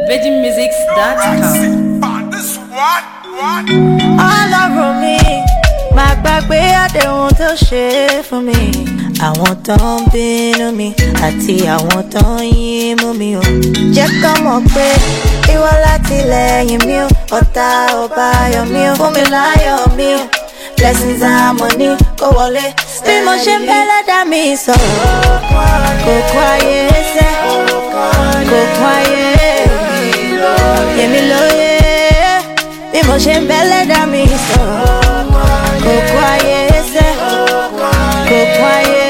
VeggieMusics.com. Ọlọ́run mi, má gbàgbé àdéhùn tó ṣe fún mi. Àwọn tó ń bínú mi àti àwọn tó ń yín mú mi o. Jẹ́ kán mọ̀ pé ìwọ látìlẹ́yìn mi o. Ọ̀tá ò bá yọ̀ mí o. Fún mi láyọ̀ mi o. Blessings and money kó wọlé. Bí mo ṣe ń bẹ́ lẹ́dàá mi sọ̀rọ̀. Kò kó ayé sẹ́, kò kó ayé. Yẹmi lóye. Bí mo ṣe ń bẹ́ lẹ́dàá mi sọ̀rọ̀. Kò kó ayé sẹ́, kò kó ayé.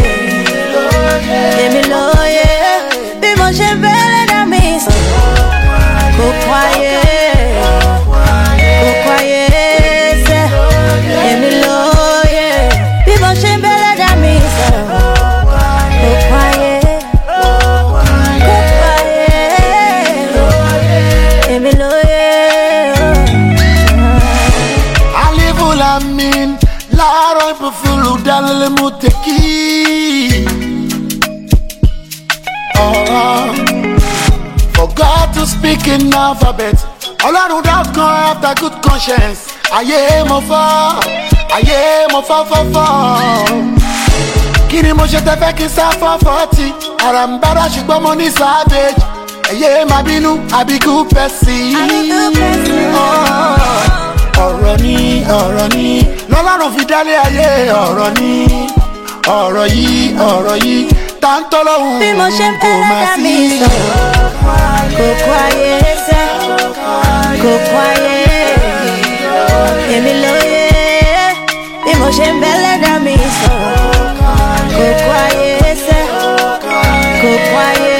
Yẹmi lóye. Bí mo ṣe ń bẹ́ lẹ́dàá mi sọ̀rọ̀. Kò kó ayé, kò kó ayé sẹ́. Yẹmi lóye. Bí mo ṣe ń bẹ́ lẹ́dàá mi sọ̀rọ̀. Kò kó ayé, kò kó ayé. Yẹmi lóye. Amin, Laro Pufulu Dalele Muteki. For God to speak in alphabet. All I do that come after good conscience. Aye mo fa Kini mo ṣe te fẹ́ kí sá for 40. Arambara ṣùgbọ́n mo ní savage. Aye ma bínú, àbí good person. Ọ̀rọ̀ ni lọ́lọ́run fi dálé ayé. Ọ̀rọ̀ yìí tá ń tọ́lọ́hun bí mo ṣe ń kò fẹ́ má lẹ́dàá sí. mi sọ̀rọ̀. Kò kó ayé sẹ́, kò kó ayé. Yẹmi lóye. Bí mo ṣe ń fẹ́ lẹ́dàá mi sọ̀rọ̀. Kò kó ayé sẹ́, kò kó ayé.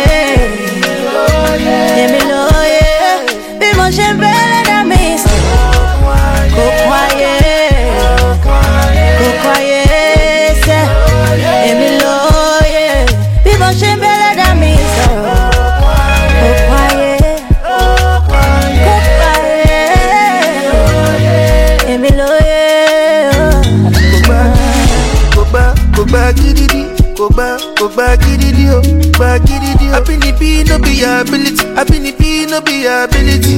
Yẹmi lóye. Bí mo ṣe ń fẹ́ lẹ́dàá mi sọ̀rọ̀. Kò kó ayé, kò kó ayé sẹ́. Yẹmi lóye. Bí mo ṣe ń fẹ́ lẹ́dàá mi sọ̀rọ̀. Kò kó ayé, kò kó ayé. Yẹmi lóye. Kò gbà gididi, kò gbà gididi o, gbà gididi o. Abínibí no be your ability, abínibí no be your ability.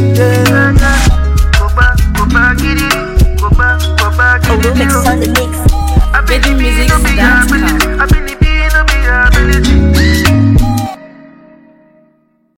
Kò gbà gididi, kò gbà gididi o. VeggieMusics.com.